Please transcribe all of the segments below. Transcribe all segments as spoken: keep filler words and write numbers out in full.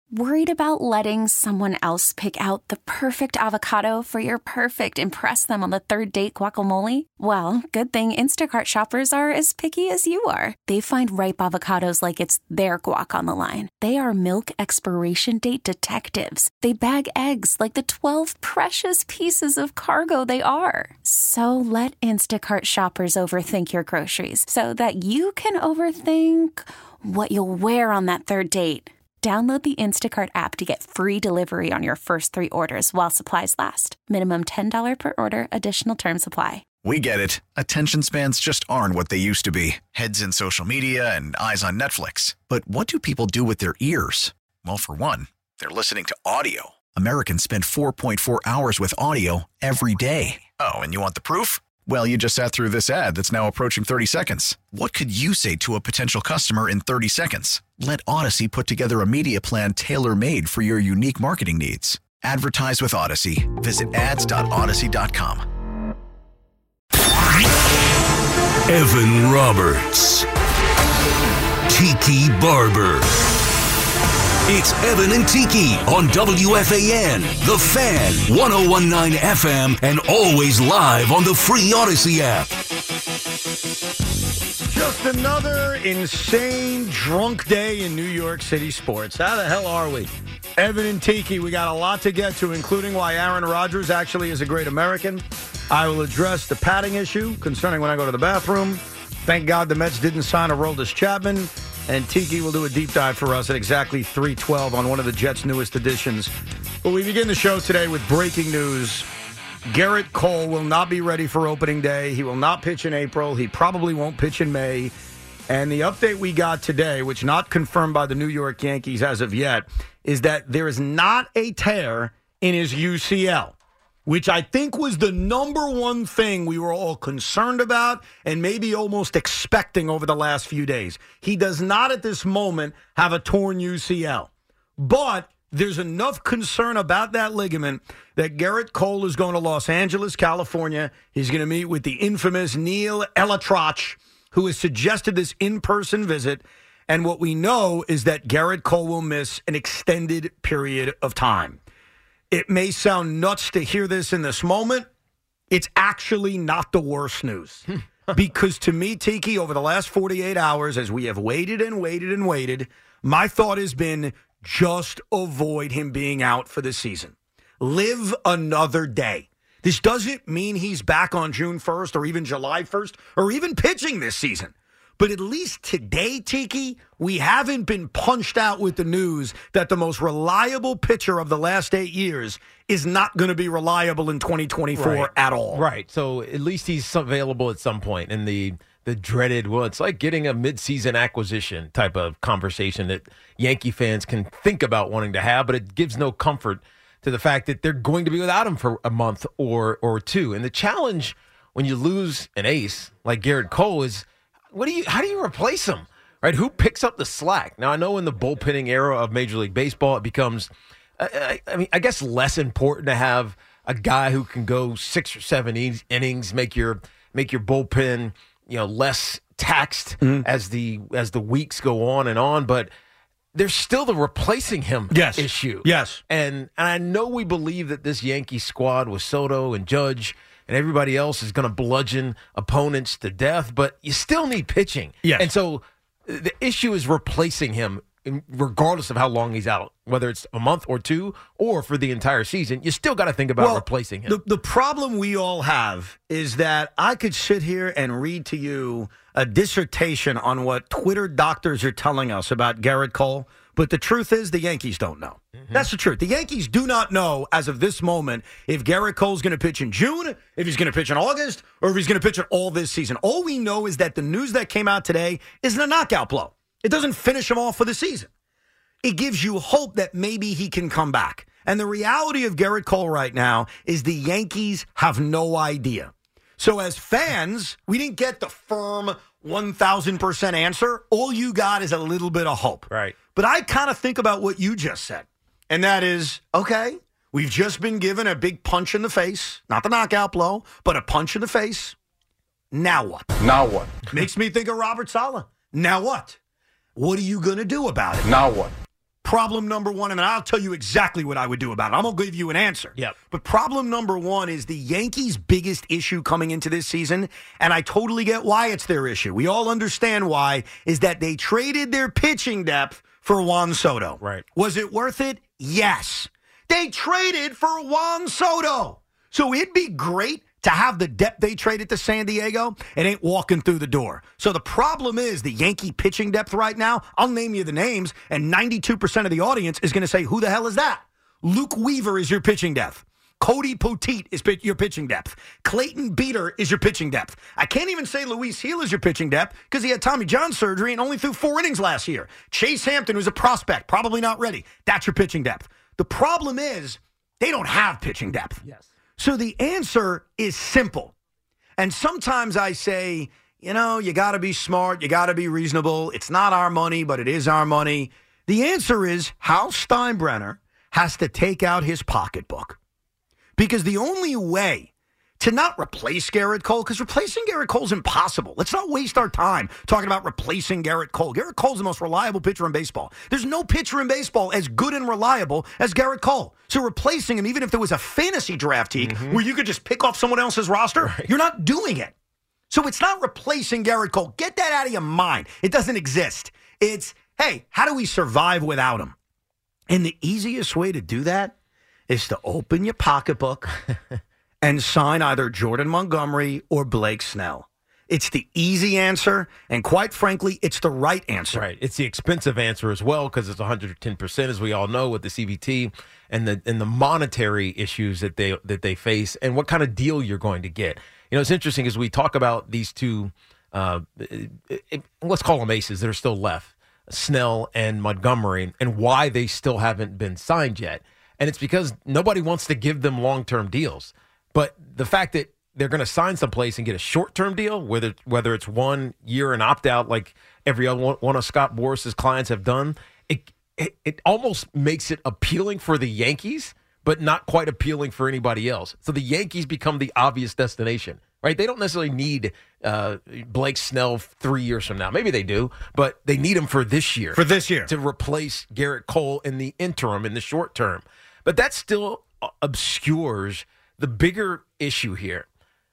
Worried about letting someone else pick out the perfect avocado for your perfect impress them on the third date guacamole? Well, good thing Instacart shoppers are as picky as you are. They find ripe avocados like it's their guac on the line. They are milk expiration date detectives. They bag eggs like the twelve precious pieces of cargo they are. So let Instacart shoppers overthink your groceries so that you can overthink what you'll wear on that third date. Download the Instacart app to get free delivery on your first three orders while supplies last. Minimum ten dollars per order. Additional terms apply. We get it. Attention spans just aren't what they used to be. Heads in social media and eyes on Netflix. But what do people do with their ears? Well, for one, they're listening to audio. Americans spend four point four hours with audio every day. Oh, and you want the proof? Well, you just sat through this ad that's now approaching thirty seconds. What could you say to a potential customer in thirty seconds? Let Odyssey put together a media plan tailor-made for your unique marketing needs. Advertise with Odyssey. Visit ads dot odyssey dot com. Evan Roberts. Tiki Barber. It's Evan and Tiki on W F A N, The Fan, one oh one point nine F M, and always live on the free Odyssey app. Just another insane drunk day in New York City sports. How the hell are we? Evan and Tiki, we got a lot to get to, including why Aaron Rodgers actually is a great American. I will address the padding issue concerning when I go to the bathroom. Thank God the Mets didn't sign Aroldis Chapman. And Tiki will do a deep dive for us at exactly three twelve on one of the Jets' newest additions. But we begin the show today with breaking news. Gerrit Cole will not be ready for opening day. He will not pitch in April. He probably won't pitch in May. And the update we got today, which not confirmed by the New York Yankees as of yet, is that there is not a tear in his U C L, which I think was the number one thing we were all concerned about and maybe almost expecting over the last few days. He does not at this moment have a torn U C L. But there's enough concern about that ligament that Gerrit Cole is going to Los Angeles, California. He's going to meet with the infamous Neil ElAttrache, who has suggested this in-person visit. And what we know is that Gerrit Cole will miss an extended period of time. It may sound nuts to hear this in this moment. It's actually not the worst news. Because to me, Tiki, over the last forty-eight hours, as we have waited and waited and waited, my thought has been just avoid him being out for the season. Live another day. This doesn't mean he's back on June first or even July first or even pitching this season. But at least today, Tiki, we haven't been punched out with the news that the most reliable pitcher of the last eight years is not going to be reliable in twenty twenty-four right. at all. Right. So at least he's available at some point in the the dreaded, well, it's like getting a midseason acquisition type of conversation that Yankee fans can think about wanting to have, but it gives no comfort to the fact that they're going to be without him for a month or or two. And the challenge when you lose an ace like Gerrit Cole is, What do you? How do you replace him? Right? Who picks up the slack? Now, I know in the bullpenning era of Major League Baseball, it becomes, I, I mean, I guess less important to have a guy who can go six or seven innings, make your make your bullpen, you know, less taxed mm-hmm. as the as the weeks go on and on. But there's still the replacing him yes. issue. Yes, and and I know we believe that this Yankee squad with Soto and Judge and everybody else is going to bludgeon opponents to death, but you still need pitching. Yes. And so the issue is replacing him regardless of how long he's out, whether it's a month or two or for the entire season. You still got to think about well, replacing him. The, the problem we all have is that I could sit here and read to you a dissertation on what Twitter doctors are telling us about Gerrit Cole, but the truth is the Yankees don't know. Mm-hmm. That's the truth. The Yankees do not know as of this moment if Gerrit Cole's going to pitch in June, if he's going to pitch in August, or if he's going to pitch it all this season. All we know is that the news that came out today is a knockout blow. It doesn't finish him off for the season. It gives you hope that maybe he can come back. And the reality of Gerrit Cole right now is the Yankees have no idea. So as fans, we didn't get the firm one thousand percent answer. All you got is a little bit of hope. Right. But I kind of think about what you just said. And that is, okay, we've just been given a big punch in the face. Not the knockout blow, but a punch in the face. Now what? Now what? Makes me think of Robert Saleh. Now what? What are you going to do about it? Now what? problem number one, and then I'll tell you exactly what I would do about it. I'm going to give you an answer. Yep. But problem number one is the Yankees' biggest issue coming into this season, and I totally get why it's their issue. We all understand why, is that they traded their pitching depth for Juan Soto. Right. Was it worth it? Yes. They traded for Juan Soto. So it'd be great to have the depth they traded to San Diego. It ain't walking through the door. So the problem is the Yankee pitching depth right now. I'll name you the names, and ninety-two percent of the audience is going to say, who the hell is that? Luke Weaver is your pitching depth. Cody Poteet is pit- your pitching depth. Clayton Beeter is your pitching depth. I can't even say Luis Gil is your pitching depth because he had Tommy John surgery and only threw four innings last year. Chase Hampton, who's a prospect, probably not ready. That's your pitching depth. The problem is they don't have pitching depth. Yes. So the answer is simple. And sometimes I say, you know, you got to be smart. You got to be reasonable. It's not our money, but it is our money. The answer is Hal Steinbrenner has to take out his pocketbook. Because the only way to not replace Garrett Cole, because replacing Garrett Cole is impossible. Let's not waste our time talking about replacing Garrett Cole. Garrett Cole's the most reliable pitcher in baseball. There's no pitcher in baseball as good and reliable as Garrett Cole. So replacing him, even if there was a fantasy draft league mm-hmm. where you could just pick off someone else's roster, right. You're not doing it. So it's not replacing Garrett Cole. Get that out of your mind. It doesn't exist. It's, hey, how do we survive without him? And the easiest way to do that is to open your pocketbook and sign either Jordan Montgomery or Blake Snell. It's the easy answer, and quite frankly, it's the right answer. Right. It's the expensive answer as well because it's one hundred ten percent, as we all know, with the C V T and the and the monetary issues that they that they face and what kind of deal you're going to get. You know, it's interesting as we talk about these two, uh, it, it, let's call them aces that are still left, Snell and Montgomery, and why they still haven't been signed yet. And it's because nobody wants to give them long-term deals. But the fact that they're going to sign someplace and get a short-term deal, whether whether it's one year and opt-out like every other one, one of Scott Boris's clients have done, it, it it almost makes it appealing for the Yankees, but not quite appealing for anybody else. So the Yankees become the obvious destination, right? They don't necessarily need uh, Blake Snell three years from now. Maybe they do, but they need him for this year. For this year. To replace Garrett Cole in the interim, in the short term. But that still obscures the bigger issue here.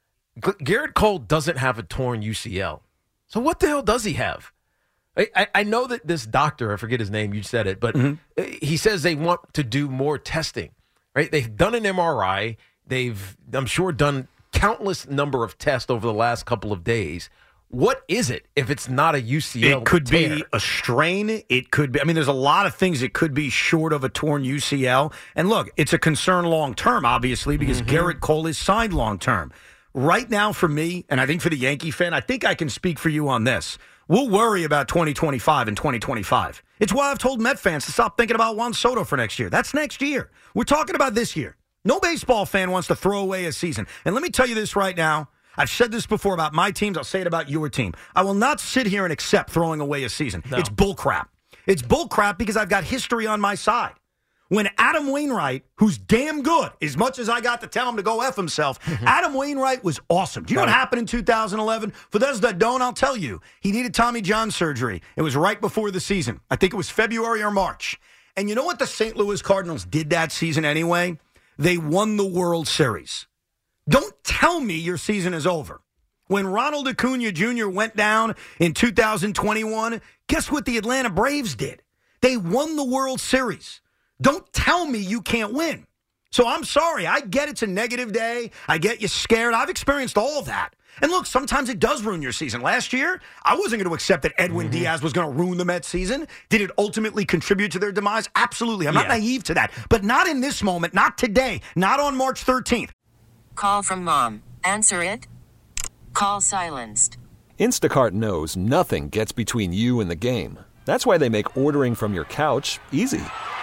G- Garrett Cole doesn't have a torn U C L. So what the hell does he have? I, I, I know that this doctor, I forget his name, you said it, but mm-hmm. he says they want to do more testing, right? They've done an M R I. They've, I'm sure, done countless number of tests over the last couple of days. What is it if it's not a U C L? It could tear? be a strain. It could be. I mean, there's a lot of things it could be short of a torn U C L. And look, it's a concern long term, obviously, because mm-hmm. Garrett Cole is signed long term. Right now, for me, and I think for the Yankee fan, I think I can speak for you on this. We'll worry about twenty twenty-five and twenty twenty-five. It's why I've told Met fans to stop thinking about Juan Soto for next year. That's next year. We're talking about this year. No baseball fan wants to throw away a season. And let me tell you this right now. I've said this before about my teams. I'll say it about your team. I will not sit here and accept throwing away a season. No. It's bullcrap. It's bullcrap because I've got history on my side. When Adam Wainwright, who's damn good, as much as I got to tell him to go F himself, Adam Wainwright was awesome. Do you know what happened in two thousand eleven? For those that don't, I'll tell you. He needed Tommy John surgery. It was right before the season. I think it was February or March. And you know what the Saint Louis Cardinals did that season anyway? They won the World Series. Don't tell me your season is over. When Ronald Acuna Junior went down in two thousand twenty-one, guess what the Atlanta Braves did? They won the World Series. Don't tell me you can't win. So I'm sorry. I get it's a negative day. I get you scared. I've experienced all of that. And look, sometimes it does ruin your season. Last year, I wasn't going to accept that Edwin mm-hmm. Diaz was going to ruin the Mets season. Did it ultimately contribute to their demise? Absolutely. I'm yeah. not naive to that. But not in this moment, not today, not on March thirteenth. Call from mom. Answer it. Call silenced. Instacart knows nothing gets between you and the game. That's why they make ordering from your couch easy.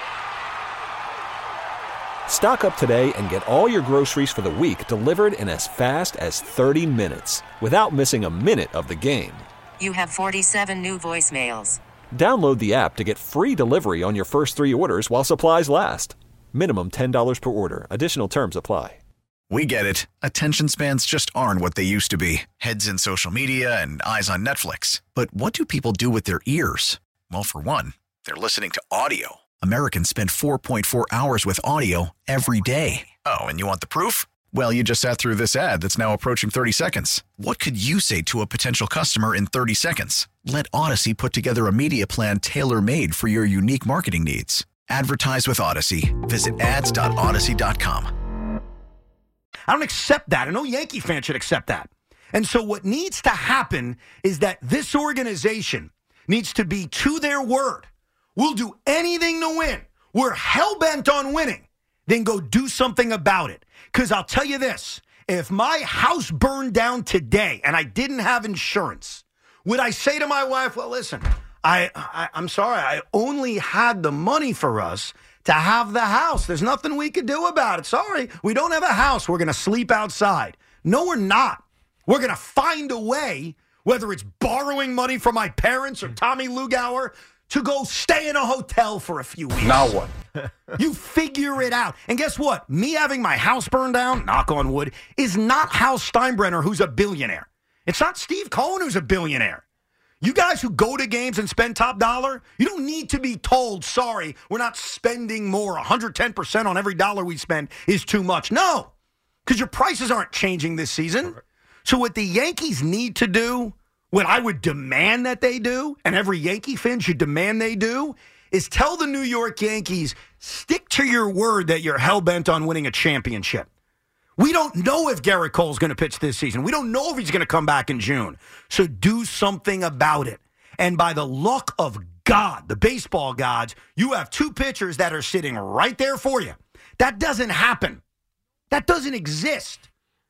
Stock up today and get all your groceries for the week delivered in as fast as thirty minutes without missing a minute of the game. You have forty-seven new voicemails. Download the app to get free delivery on your first three orders while supplies last. Minimum ten dollars per order. Additional terms apply. We get it. Attention spans just aren't what they used to be. Heads in social media and eyes on Netflix. But what do people do with their ears? Well, for one, they're listening to audio. Americans spend four point four hours with audio every day. Oh, and you want the proof? Well, you just sat through this ad that's now approaching thirty seconds. What could you say to a potential customer in thirty seconds? Let Odyssey put together a media plan tailor-made for your unique marketing needs. Advertise with Odyssey. Visit ads dot odyssey dot com. I don't accept that. I know Yankee fans should accept that. And so what needs to happen is that this organization needs to be to their word. We'll do anything to win. We're hell-bent on winning. Then go do something about it. Because I'll tell you this, if my house burned down today and I didn't have insurance, would I say to my wife, well, listen, I, I, I'm sorry, I only had the money for us to have the house. There's nothing we could do about it. Sorry, we don't have a house. We're going to sleep outside. No, we're not. We're going to find a way, whether it's borrowing money from my parents or Tommy Lugauer, to go stay in a hotel for a few weeks. Now what? You figure it out. And guess what? Me having my house burned down, knock on wood, is not Hal Steinbrenner, who's a billionaire. It's not Steve Cohen, who's a billionaire. You guys who go to games and spend top dollar, you don't need to be told, sorry, we're not spending more. one hundred ten percent on every dollar we spend is too much. No, because your prices aren't changing this season. So what the Yankees need to do, what I would demand that they do, and every Yankee fan should demand they do, is tell the New York Yankees, stick to your word that you're hell-bent on winning a championship. We don't know if Garrett Cole's going to pitch this season. We don't know if he's going to come back in June. So do something about it. And by the luck of God, the baseball gods, you have two pitchers that are sitting right there for you. That doesn't happen. That doesn't exist.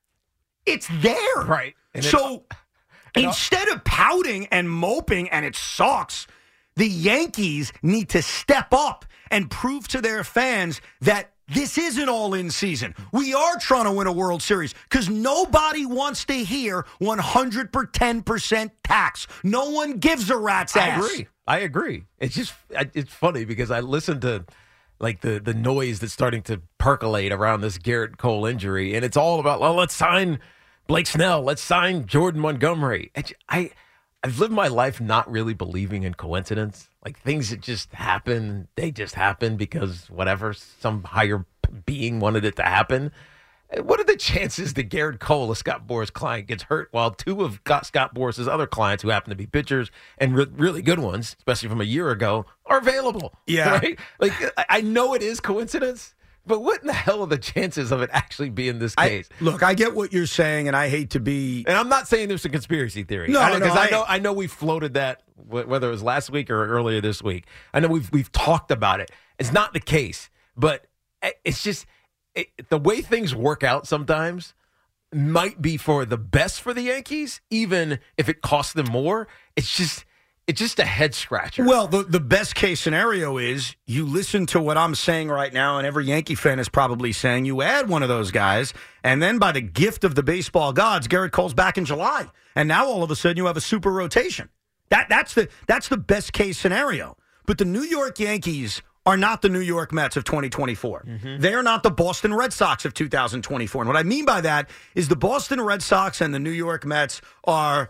It's there. Right. And so instead of pouting and moping, and it sucks, the Yankees need to step up and prove to their fans that this isn't all-in season. We are trying to win a World Series because nobody wants to hear one hundred ten percent tax. No one gives a rat's ass. I agree. I agree. It's just it's funny because I listened to like the, the noise that's starting to percolate around this Garrett Cole injury, and it's all about, well, let's sign Blake Snell. Let's sign Jordan Montgomery. I, I, I've lived my life not really believing in coincidence. Like things that just happen, they just happen because whatever, some higher being wanted it to happen. What are the chances that Garrett Cole, a Scott Boras client, gets hurt while two of Scott Boras' other clients, who happen to be pitchers and re- really good ones, especially from a year ago, are available? Yeah. Right? Like, I know it is coincidence, but what in the hell are the chances of it actually being this case? I, look, I get what you're saying, and I hate to be... And I'm not saying there's a conspiracy theory. No, I, no, I, I know I know we floated that, whether it was last week or earlier this week. I know we've we've talked about it. It's not the case, but it's just it, the way things work out sometimes might be for the best for the Yankees, even if it costs them more. It's just... It's just a head scratcher. Well, the, the best case scenario is you listen to what I'm saying right now, and every Yankee fan is probably saying you add one of those guys, and then by the gift of the baseball gods, Garrett Cole's back in July. And now all of a sudden you have a super rotation. That That's the that's the best case scenario. But the New York Yankees are not the New York Mets of twenty twenty-four. Mm-hmm. They are not the Boston Red Sox of two thousand twenty-four. And what I mean by that is the Boston Red Sox and the New York Mets are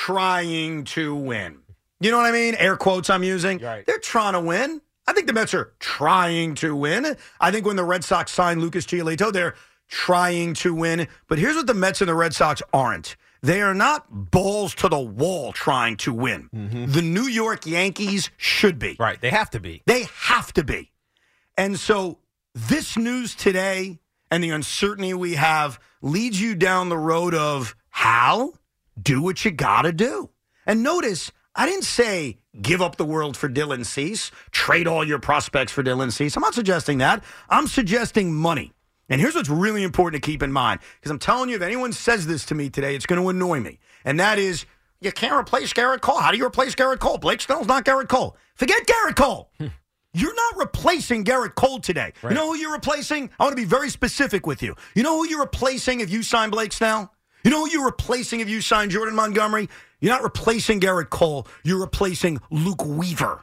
trying to win. You know what I mean? Air quotes I'm using. Right. They're trying to win. I think the Mets are trying to win. I think when the Red Sox signed Lucas Giolito, they're trying to win. But here's what the Mets and the Red Sox aren't. They are not balls to the wall trying to win. Mm-hmm. The New York Yankees should be. Right. They have to be. They have to be. And so this news today and the uncertainty we have leads you down the road of how? Do what you got to do. And notice, I didn't say give up the world for Dylan Cease, trade all your prospects for Dylan Cease. I'm not suggesting that. I'm suggesting money. And here's what's really important to keep in mind, because I'm telling you, if anyone says this to me today, it's going to annoy me. And that is, you can't replace Garrett Cole. How do you replace Garrett Cole? Blake Snell's not Garrett Cole. Forget Garrett Cole. You're not replacing Garrett Cole today. Right. You know who you're replacing? I want to be very specific with you. You know who you're replacing if you sign Blake Snell? You know who you're replacing if you sign Jordan Montgomery? You're not replacing Garrett Cole. You're replacing Luke Weaver.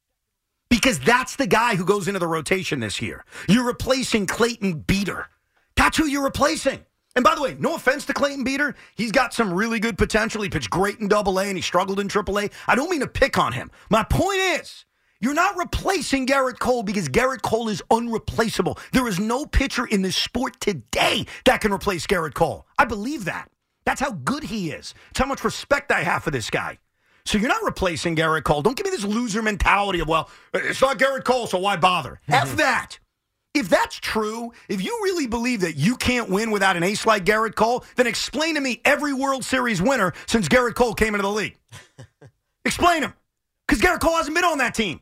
Because that's the guy who goes into the rotation this year. You're replacing Clayton Beeter. That's who you're replacing. And by the way, no offense to Clayton Beeter. He's got some really good potential. He pitched great in double A and he struggled in triple A. I don't mean to pick on him. My point is, You're not replacing Gerrit Cole because Gerrit Cole is unreplaceable. There is no pitcher in this sport today that can replace Gerrit Cole. I believe that. That's how good he is. It's how much respect I have for this guy. So you're not replacing Gerrit Cole. Don't give me this loser mentality of, well, it's not Gerrit Cole, so why bother? Mm-hmm. F that. If that's true, if you really believe that you can't win without an ace like Gerrit Cole, then explain to me every World Series winner since Gerrit Cole came into the league. Explain him. Because Gerrit Cole hasn't been on that team.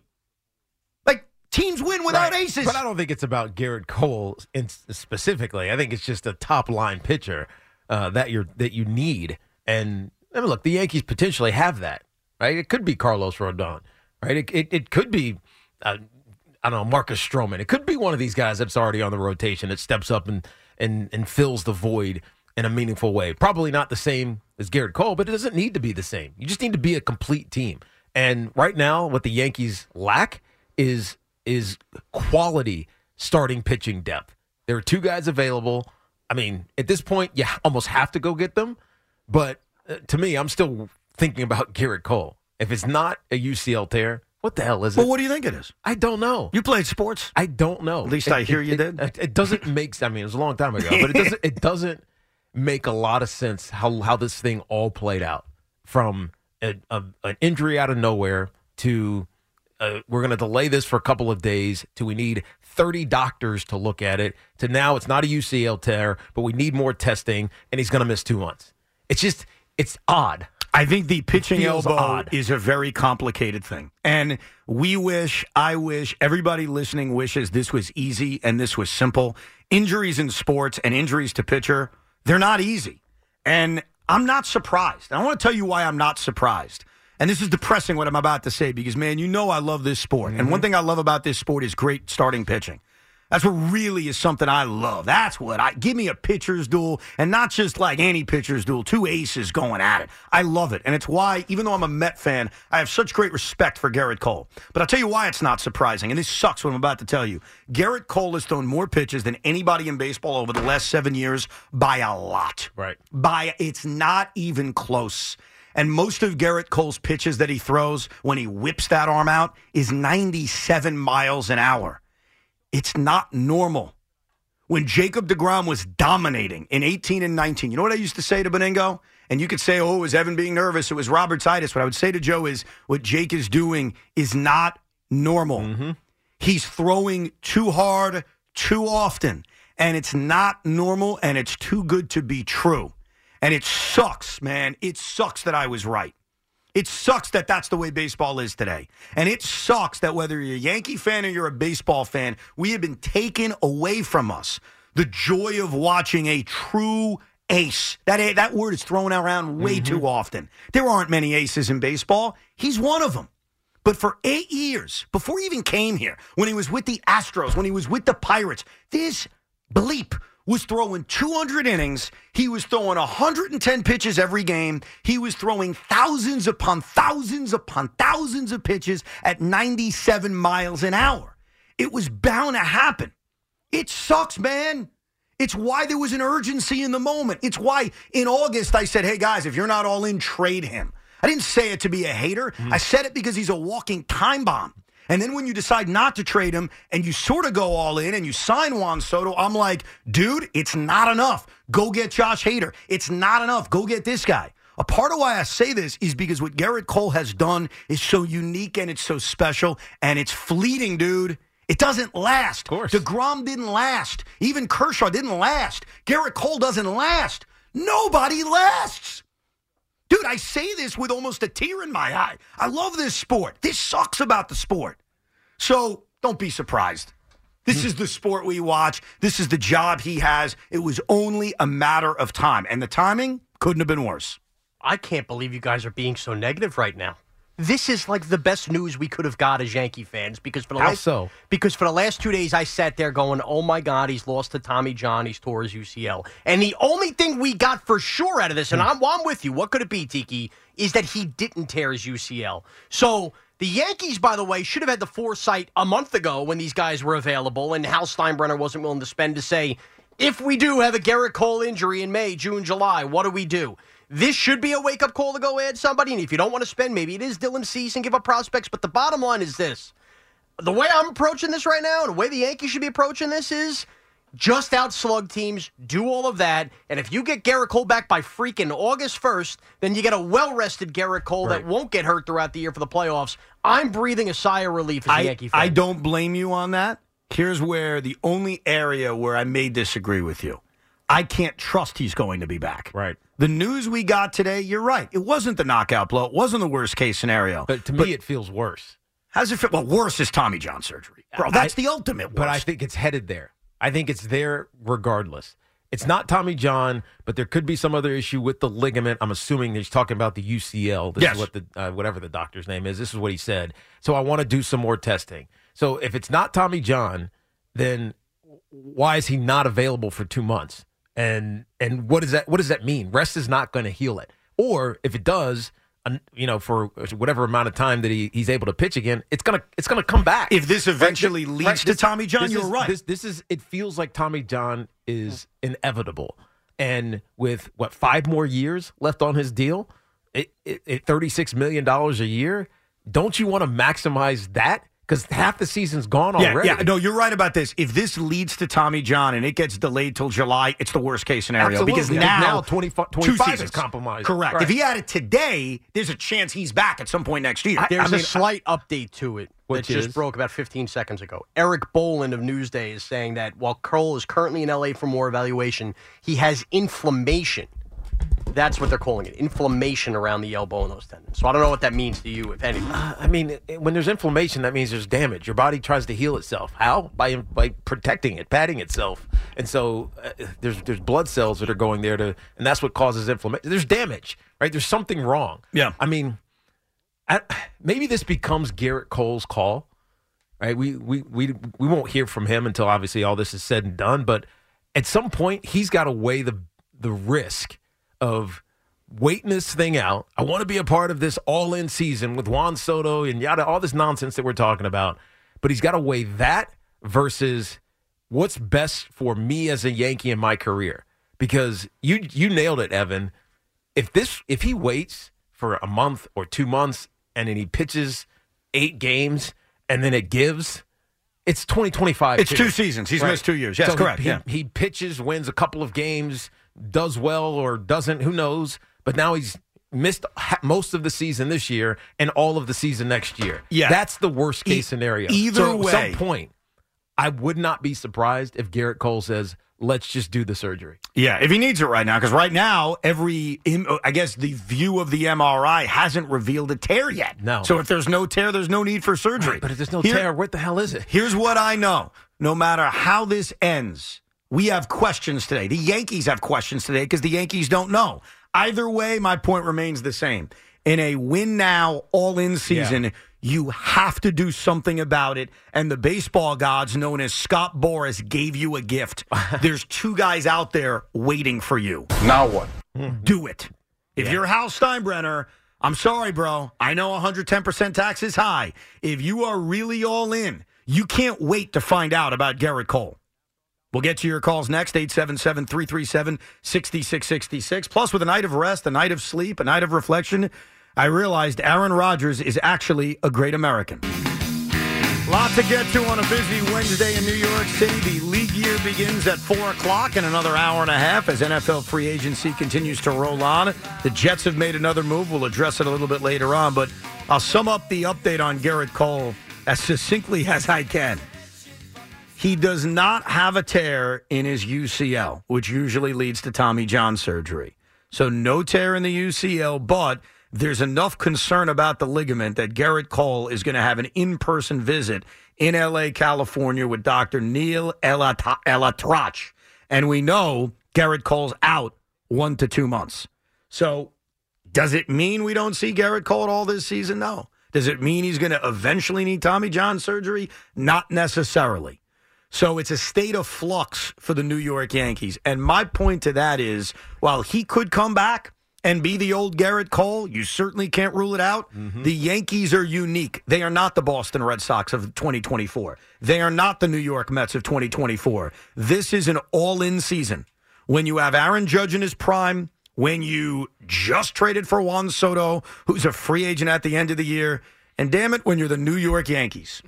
Like, teams win without right. aces. But I don't think it's about Gerrit Cole in specifically. I think it's just a top-line pitcher uh, that you're that you need. And, I mean, look, the Yankees potentially have that, right? It could be Carlos Rodon, right? It it, it could be, uh, I don't know, Marcus Stroman. It could be one of these guys that's already on the rotation that steps up and, and, and fills the void in a meaningful way. Probably not the same as Gerrit Cole, but it doesn't need to be the same. You just need to be a complete team. And right now, what the Yankees lack is is quality starting pitching depth. There are two guys available. I mean, at this point, you almost have to go get them. But uh, to me, I'm still thinking about Gerrit Cole. If it's not a U C L tear, what the hell is it? Well, what do you think it is? I don't know. You played sports? I don't know. At least it, I hear it, you it, did. It, it doesn't make sense. I mean, it was a long time ago, but it doesn't. It doesn't make a lot of sense how how this thing all played out from a, a, an injury out of nowhere to uh, we're going to delay this for a couple of days to we need thirty doctors to look at it to now it's not a U C L tear, but we need more testing and he's going to miss two months. It's just it's odd. I think the pitching elbow odd. is a very complicated thing. And we wish, I wish, everybody listening wishes this was easy and this was simple. Injuries in sports and injuries to pitcher, they're not easy. And I'm not surprised. And I want to tell you why I'm not surprised. And this is depressing what I'm about to say because, man, you know I love this sport. Mm-hmm. And one thing I love about this sport is great starting pitching. That's what really is something I love. That's what I give me a pitcher's duel and not just like any pitcher's duel, two aces going at it. I love it. And it's why, even though I'm a Met fan, I have such great respect for Gerrit Cole. But I'll tell you why it's not surprising. And this sucks what I'm about to tell you. Gerrit Cole has thrown more pitches than anybody in baseball over the last seven years by a lot. Right. By it's not even close. And most of Gerrit Cole's pitches that he throws when he whips that arm out is ninety-seven miles an hour. It's not normal. When Jacob deGrom was dominating in eighteen and nineteen, you know what I used to say to Beningo? And you could say, oh, it was Evan being nervous. It was Roberts-itis. What I would say to Joe is what Jake is doing is not normal. Mm-hmm. He's throwing too hard, too often. And it's not normal, and it's too good to be true. And it sucks, man. It sucks that I was right. It sucks that that's the way baseball is today. And it sucks that whether you're a Yankee fan or you're a baseball fan, we have been taken away from us the joy of watching a true ace. That, that word is thrown around way mm-hmm. too often. There aren't many aces in baseball. He's one of them. But for eight years, before he even came here, when he was with the Astros, when he was with the Pirates, this bleep was throwing two hundred innings. He was throwing one hundred ten pitches every game. He was throwing thousands upon thousands upon thousands of pitches at ninety-seven miles an hour. It was bound to happen. It sucks, man. It's why there was an urgency in the moment. It's why in August I said, hey, guys, if you're not all in, trade him. I didn't say it to be a hater. Mm. I said it because he's a walking time bomb. And then when you decide not to trade him and you sort of go all in and you sign Juan Soto, I'm like, dude, it's not enough. Go get Josh Hader. It's not enough. Go get this guy. A part of why I say this is because what Gerrit Cole has done is so unique and it's so special and it's fleeting, dude. It doesn't last. Of course. DeGrom didn't last. Even Kershaw didn't last. Gerrit Cole doesn't last. Nobody lasts. Dude, I say this with almost a tear in my eye. I love this sport. This sucks about the sport. So don't be surprised. This is the sport we watch. This is the job he has. It was only a matter of time. And the timing couldn't have been worse. I can't believe you guys are being so negative right now. This is like the best news we could have got as Yankee fans because for the How last so? Because for the last two days I sat there going, "Oh my God, he's lost to Tommy John. He's tore his U C L." And the only thing we got for sure out of this, and I'm, well, I'm with you. What could it be, Tiki? Is that he didn't tear his U C L. So the Yankees, by the way, should have had the foresight a month ago when these guys were available, and Hal Steinbrenner wasn't willing to spend to say, if we do have a Gerrit Cole injury in May, June, July, what do we do? This should be a wake-up call to go add somebody, and if you don't want to spend, maybe it is Dylan Cease and give up prospects, but the bottom line is this. the way I'm approaching this right now, and the way the Yankees should be approaching this is just outslug teams, do all of that, and if you get Garrett Cole back by freaking August first, then you get a well-rested Garrett Cole Right. that won't get hurt throughout the year for the playoffs. I'm breathing a sigh of relief as a I, Yankee fan. I don't blame you on that. Here's where the only area where I may disagree with you. I can't trust he's going to be back. Right. The news we got today, you're right. It wasn't the knockout blow. It wasn't the worst-case scenario. But to me, it feels worse. How does it feel? Well, worse is Tommy John surgery. Bro, that's I, the ultimate worst. But I think it's headed there. I think it's there regardless. It's not Tommy John, but there could be some other issue with the ligament. I'm assuming he's talking about the U C L. This Yes. is what the uh, whatever the doctor's name is. This is what he said. So I want to do some more testing. So if it's not Tommy John, then why is he not available for two months? And and what does that what does that mean? Rest is not going to heal it. Or if it does, you know, for whatever amount of time that he, he's able to pitch again, it's gonna it's gonna come back. If this eventually Right, leads right, to this- Tommy John, this you're is- right. This, this is it feels like Tommy John is inevitable, and with what five more years left on his deal, it, it, it thirty-six million dollars a year. Don't you want to maximize that? Because half the season's gone yeah, already. yeah, no, you're right about this. If this leads to Tommy John and it gets delayed till July, it's the worst case scenario. Absolutely. Because Because now, now twenty-five, two twenty-five seasons. is compromised. Correct. Right. If he had it today, there's a chance he's back at some point next year. There's I mean, a slight update to it Which that just is? broke about fifteen seconds ago. Eric Boland of Newsday is saying that while Cole is currently in L A for more evaluation, he has inflammation. That's what they're calling it, inflammation around the elbow and those tendons. So I don't know what that means to you, if anything. Uh, I mean, it- when there's inflammation, that means there's damage. Your body tries to heal itself. How? By by protecting it, padding itself. And so uh, there's there's blood cells that are going there to, and that's what causes inflammation. There's damage, right? There's something wrong. Yeah. I mean, I, maybe this becomes Garrett Cole's call, right? We we we we won't hear from him until obviously all this is said and done. But at some point, he's got to weigh the the risk of waiting this thing out. I want to be a part of this all-in season with Juan Soto and yada, all this nonsense that we're talking about. But he's got to weigh that versus what's best for me as a Yankee in my career. Because you you nailed it, Evan. If this if he waits for a month or two months and then he pitches eight games and then it gives, it's twenty twenty-five. It's too. two seasons. He's missed two years. Yes, So he- correct. He, yeah. he pitches, wins a couple of games, does well or doesn't, who knows? But now he's missed ha- most of the season this year and all of the season next year. Yeah. That's the worst case E- scenario. either so way- at some point, I would not be surprised if Garrett Cole says, let's just do the surgery. Yeah, if he needs it right now, because right now, every, I guess the view of the M R I hasn't revealed a tear yet. No. So if there's no tear, there's no need for surgery. Right, but if there's no Here- tear, what the hell is it? Here's what I know. No matter how this ends, we have questions today. The Yankees have questions today because the Yankees don't know. Either way, my point remains the same. In a win-now, all-in season, Yeah. you have to do something about it. And the baseball gods, known as Scott Boras, gave you a gift. There's two guys out there waiting for you. Now what? Do it. If you're Hal Steinbrenner, I'm sorry, bro. I know one hundred ten percent tax is high. If you are really all in, you can't wait to find out about Garrett Cole. We'll get to your calls next, eight seven seven, three three seven, six six six six. Plus, with a night of rest, a night of sleep, a night of reflection, I realized Aaron Rodgers is actually a great American. Lot to get to on a busy Wednesday in New York City. The league year begins at four o'clock in another hour and a half as N F L free agency continues to roll on. The Jets have made another move. We'll address it a little bit later on, but I'll sum up the update on Garrett Cole as succinctly as I can. He does not have a tear in his U C L, which usually leads to Tommy John surgery. So no tear in the U C L, but there's enough concern about the ligament that Garrett Cole is going to have an in-person visit in L A, California with Doctor Neil Elatrach. And we know Garrett Cole's out one to two months. So does it mean we don't see Garrett Cole at all this season? No. Does it mean he's going to eventually need Tommy John surgery? Not necessarily. So it's a state of flux for the New York Yankees. And my point to that is, while he could come back and be the old Garrett Cole, you certainly can't rule it out. Mm-hmm. The Yankees are unique. They are not the Boston Red Sox of twenty twenty-four. They are not the New York Mets of twenty twenty-four. This is an all-in season. When you have Aaron Judge in his prime, when you just traded for Juan Soto, who's a free agent at the end of the year, and damn it, when you're the New York Yankees.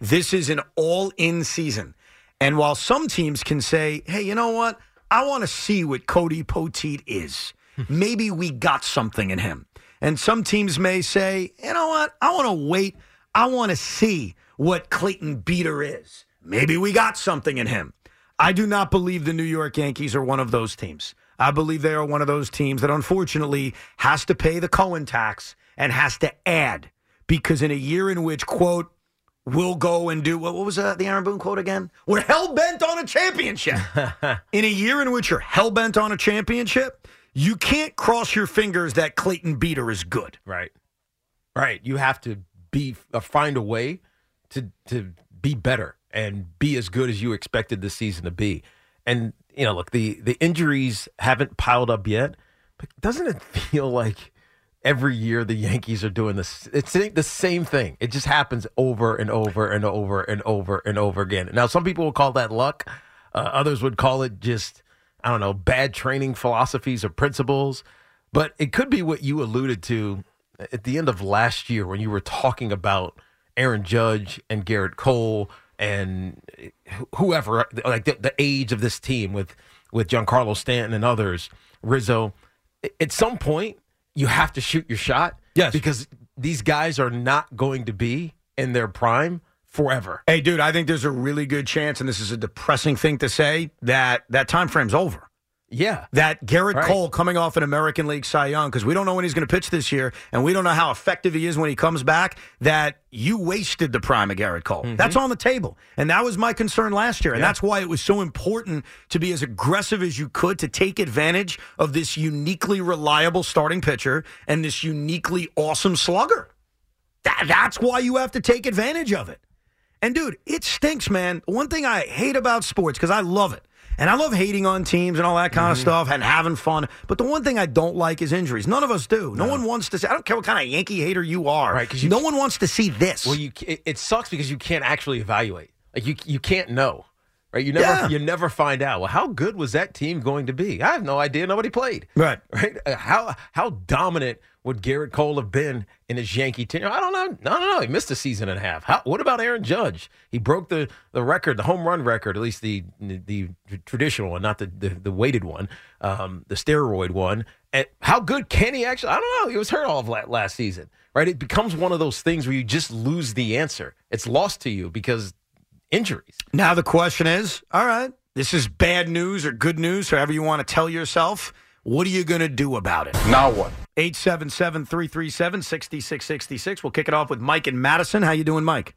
This is an all-in season. And while some teams can say, hey, you know what? I want to see what Cody Poteet is. Maybe we got something in him. And some teams may say, you know what? I want to wait. I want to see what Clayton Beeter is. Maybe we got something in him. I do not believe the New York Yankees are one of those teams. I believe they are one of those teams that unfortunately has to pay the Cohen tax and has to add. Because in a year in which, quote, we'll go and do, what, what was uh, the Aaron Boone quote again? We're hell-bent on a championship. In a year in which you're hell-bent on a championship, you can't cross your fingers that Clayton Beeter is good. Right. Right. You have to be uh, find a way to to be better and be as good as you expected the season to be. And, you know, look, the, the injuries haven't piled up yet, but doesn't it feel like every year the Yankees are doing this? It's the same thing. It just happens over and over and over and over and over again. Now, some people will call that luck. Uh, others would call it just, I don't know, bad training philosophies or principles. But it could be what you alluded to at the end of last year when you were talking about Aaron Judge and Garrett Cole and whoever, like the, the age of this team with, with Giancarlo Stanton and others, Rizzo. At some point, you have to shoot your shot. Yes. Because these guys are not going to be in their prime forever. Hey, dude, I think there's a really good chance, and this is a depressing thing to say, that that time frame's over. Yeah. That Garrett right. Cole coming off an American League Cy Young, because we don't know when he's going to pitch this year, and we don't know how effective he is when he comes back, that you wasted the prime of Garrett Cole. Mm-hmm. That's on the table. And that was my concern last year. And yeah. that's why it was so important to be as aggressive as you could to take advantage of this uniquely reliable starting pitcher and this uniquely awesome slugger. That, that's why you have to take advantage of it. And, dude, it stinks, man. One thing I hate about sports, because I love it, and I love hating on teams and all that kind mm-hmm. of stuff and having fun. But the one thing I don't like is injuries. None of us do. No, no one wants to see. I don't care what kind of Yankee hater you are. Right, 'cause you, no one wants to see this. Well, you it, it sucks because you can't actually evaluate. Like you you can't know. Right? You never Yeah. you never find out. Well, how good was that team going to be? I have no idea. Nobody played. Right. Right? Uh, How how dominant would Garrett Cole have been in his Yankee tenure? I don't know. No, no, no. He missed a season and a half. How, what about Aaron Judge? He broke the, the record, the home run record, at least the the traditional one, not the the, the weighted one, um, the steroid one. And how good can he actually? I don't know. He was hurt all of last season. Right? It becomes one of those things where you just lose the answer. It's lost to you because injuries. Now the question is, all right, this is bad news or good news, however you want to tell yourself. What are you going to do about it? Now what? eight seven seven, three three seven, six six six six. We'll kick it off with Mike in Madison. How you doing, Mike?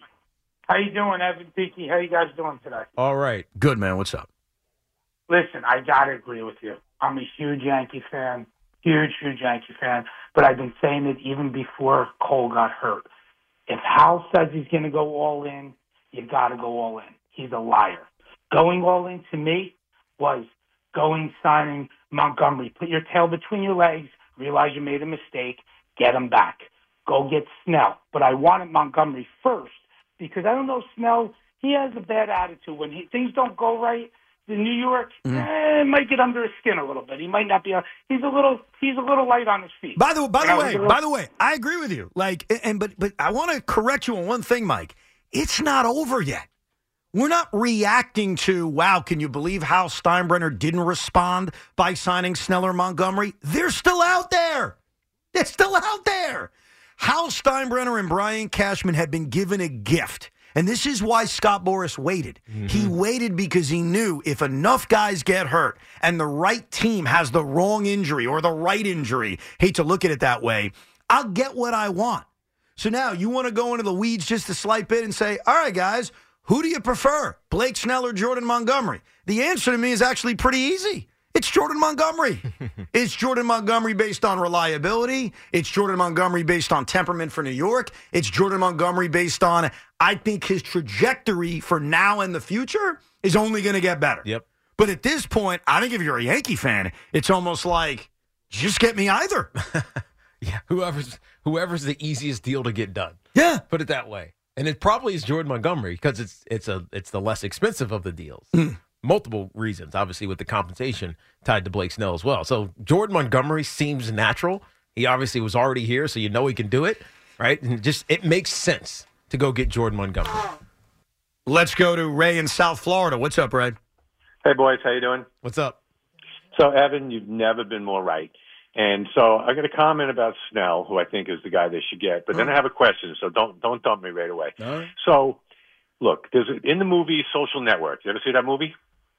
How you doing, Evan Tiki? How you guys doing today? All right. Good, man. What's up? Listen, I got to agree with you. I'm a huge Yankee fan, huge, huge Yankee fan, but I've been saying it even before Cole got hurt. If Hal says he's going to go all in, you got to go all in. He's a liar. Going all in to me was going signing Montgomery. Put your tail between your legs, realize you made a mistake, get him back. Go get Snell. But I wanted Montgomery first because I don't know, Snell, he has a bad attitude. When he, things don't go right in New York, mm-hmm. eh, might get under his skin a little bit. He might not be a, he's a little he's a little light on his feet. By the by the And I was way, a little- by the way, I agree with you. Like and but but I want to correct you on one thing, Mike. It's not over yet. We're not reacting to, wow, can you believe how Steinbrenner didn't respond by signing Snell or Montgomery? They're still out there. They're still out there. Hal Steinbrenner and Brian Cashman had been given a gift. And this is why Scott Boras waited. Mm-hmm. He waited because he knew if enough guys get hurt and the right team has the wrong injury or the right injury, hate to look at it that way, I'll get what I want. So now you want to go into the weeds just a slight bit and say, all right, guys, who do you prefer, Blake Snell or Jordan Montgomery? The answer to me is actually pretty easy. It's Jordan Montgomery. It's Jordan Montgomery based on reliability. It's Jordan Montgomery based on temperament for New York. It's Jordan Montgomery based on, I think his trajectory for now and the future is only going to get better. Yep. But at this point, I think if you're a Yankee fan, it's almost like, just get me either. Yeah, whoever's whoever's the easiest deal to get done. Yeah. Put it that way. And it probably is Jordan Montgomery because it's it's a it's the less expensive of the deals. Mm. Multiple reasons, obviously, with the compensation tied to Blake Snell as well. So Jordan Montgomery seems natural. He obviously was already here, so you know he can do it, right? And just it makes sense. to go get Jordan Montgomery. Let's go to Ray in South Florida. What's up, Ray? Hey, boys. How you doing? What's up? So, Evan, you've never been more right. And so I got a comment about Snell, who I think is the guy they should get. But then I have a question, so don't don't dump me right away. All right. So, look, there's a, in the movie Social Network. You ever see that movie?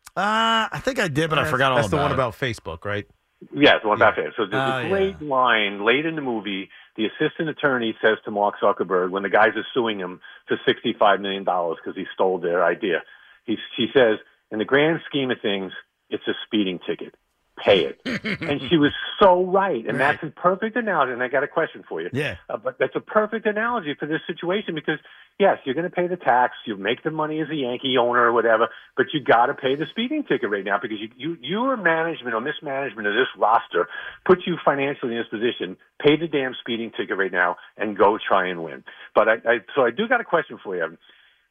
Uh, I think I did, but I forgot all That's about the one it. about Facebook, right? Yeah, it's the one Yeah. about it. So there's Oh, a great yeah. line late in the movie. The assistant attorney says to Mark Zuckerberg when the guys are suing him for sixty-five million dollars because he stole their idea. He, she says, in the grand scheme of things, it's a speeding ticket. Pay it. And she was so right. And Right. that's a perfect analogy. And I got a question for you. Yeah. Uh, but that's a perfect analogy for this situation because, yes, you're going to pay the tax. You make the money as a Yankee owner or whatever, but you got to pay the speeding ticket right now because you, you, your management or mismanagement of this roster puts you financially in this position. Pay the damn speeding ticket right now and go try and win. But I, I so I do got a question for you.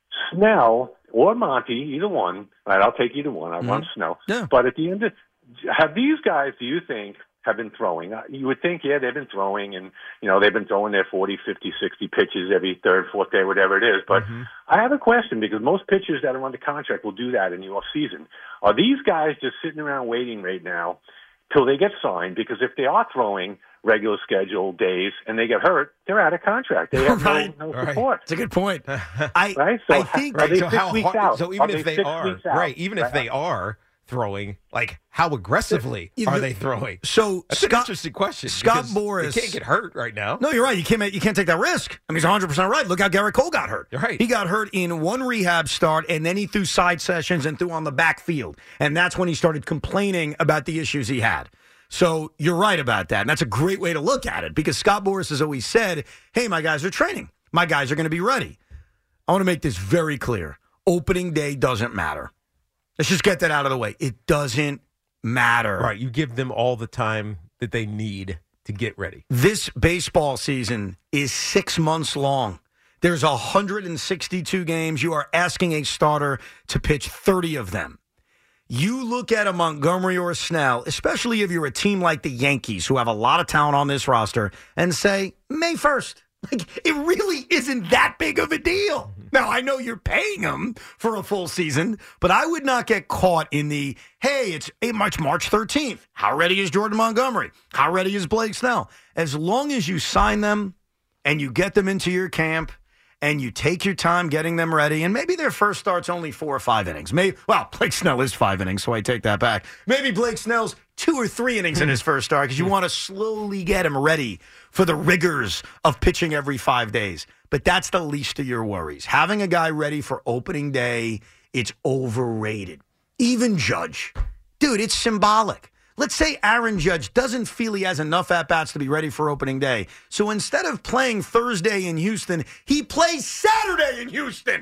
Snell or Monty, either one. Right, I'll take either one. I Mm-hmm. want Snell. Yeah. But at the end of have these guys, do you think, have been throwing? Uh, You would think, yeah, they've been throwing, and, you know, they've been throwing their forty, fifty, sixty pitches every third, fourth day, whatever it is. But Mm-hmm. I have a question because most pitchers that are under contract will do that in the off season. Are these guys just sitting around waiting right now till they get signed? Because if they are throwing regular schedule days and they get hurt, they're out of contract. They have Right. no, no Right. support. It's a good point. I, Right? So I think are they so six how weeks hard, out? so even Are if they they six are weeks out? right, even if Right. they are throwing, like how aggressively Yeah, are the- they throwing? so That's an Scott, interesting question. Scott because Boras- they can't get hurt right now. No, you're right. You can't make, you can't take that risk. I mean, he's one hundred percent right. Look how Garrett Cole got hurt. You're right. He got hurt in one rehab start, and then he threw side sessions and threw on the backfield. And that's when he started complaining about the issues he had. So you're right about that. And that's a great way to look at it because Scott Boras has always said, hey, my guys are training. My guys are going to be ready. I want to make this very clear. Opening day doesn't matter. Let's just get that out of the way. It doesn't matter. Right, you give them all the time that they need to get ready. This baseball season is six months long. There's one hundred sixty-two games. You are asking a starter to pitch thirty of them. You look at a Montgomery or a Snell, especially if you're a team like the Yankees, who have a lot of talent on this roster, and say, May first. Like, it really isn't that big of a deal. Now, I know you're paying them for a full season, but I would not get caught in the, hey, it's March, March thirteenth. How ready is Jordan Montgomery? How ready is Blake Snell? As long as you sign them and you get them into your camp and you take your time getting them ready, and maybe their first start's only four or five innings. Maybe, well, Blake Snell is five innings, so I take that back. Maybe Blake Snell's two or three innings in his first start because you want to slowly get him ready for the rigors of pitching every five days. But that's the least of your worries. Having a guy ready for opening day, it's overrated. Even Judge. Dude, it's symbolic. Let's say Aaron Judge doesn't feel he has enough at-bats to be ready for opening day. So instead of playing Thursday in Houston, he plays Saturday in Houston.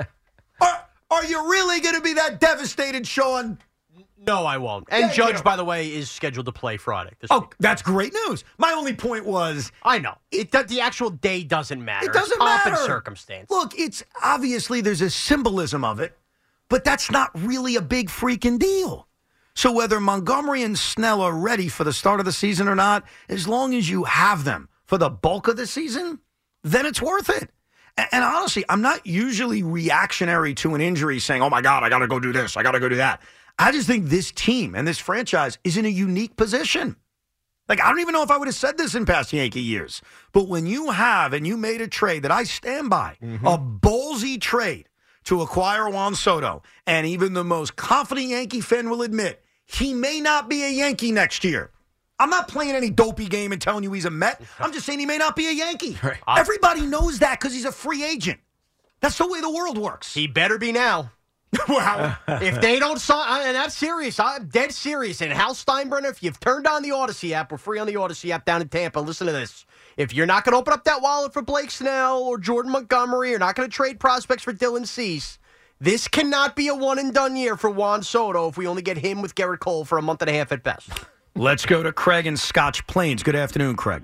are, are you really going to be that devastated, Sean? No, I won't. And Thank Judge, you. by the way, is scheduled to play Friday. This Oh, week. that's great news. My only point was I know. It, the, the actual day doesn't matter. it doesn't it's pomp matter. and circumstance. Look, it's obviously there's a symbolism of it, but that's not really a big freaking deal. So whether Montgomery and Snell are ready for the start of the season or not, as long as you have them for the bulk of the season, then it's worth it. And, and honestly, I'm not usually reactionary to an injury saying, oh my God, I got to go do this. I got to go do that. I just think this team and this franchise is in a unique position. Like, I don't even know if I would have said this in past Yankee years, but when you have and you made a trade that I stand by, Mm-hmm. a ballsy trade to acquire Juan Soto, and even the most confident Yankee fan will admit, he may not be a Yankee next year. I'm not playing any dopey game and telling you he's a Met. I'm just saying he may not be a Yankee. Right. Everybody knows that because he's a free agent. That's the way the world works. He better be now. Wow. If they don't sign, and that's serious, I'm dead serious. And Hal Steinbrenner, if you've turned on the Odyssey app, we're free on the Odyssey app down in Tampa. Listen to this. If you're not going to open up that wallet for Blake Snell or Jordan Montgomery, you're not going to trade prospects for Dylan Cease, this cannot be a one-and-done year for Juan Soto if we only get him with Garrett Cole for a month and a half at best. Let's go to Craig in Scotch Plains. Good afternoon, Craig.